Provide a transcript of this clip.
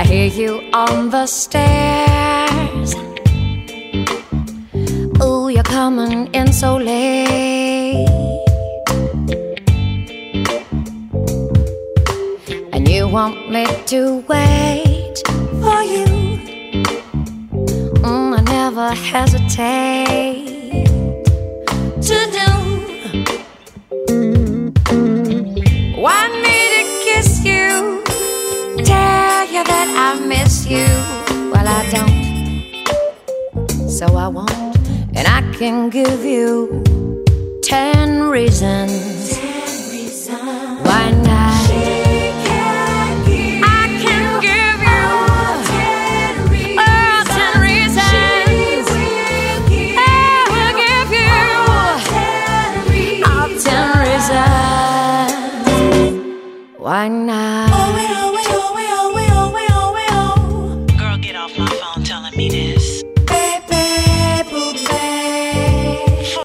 hear you on the stairs. Ooh, you're coming in so late, and you want me to wait for you. I never hesitate to do. Want me to kiss you, tell you that I miss you? Well, I don't, so I won't. And I can give you 10 reasons why not. I can give you 10 reasons. I will give you 10 reasons why not.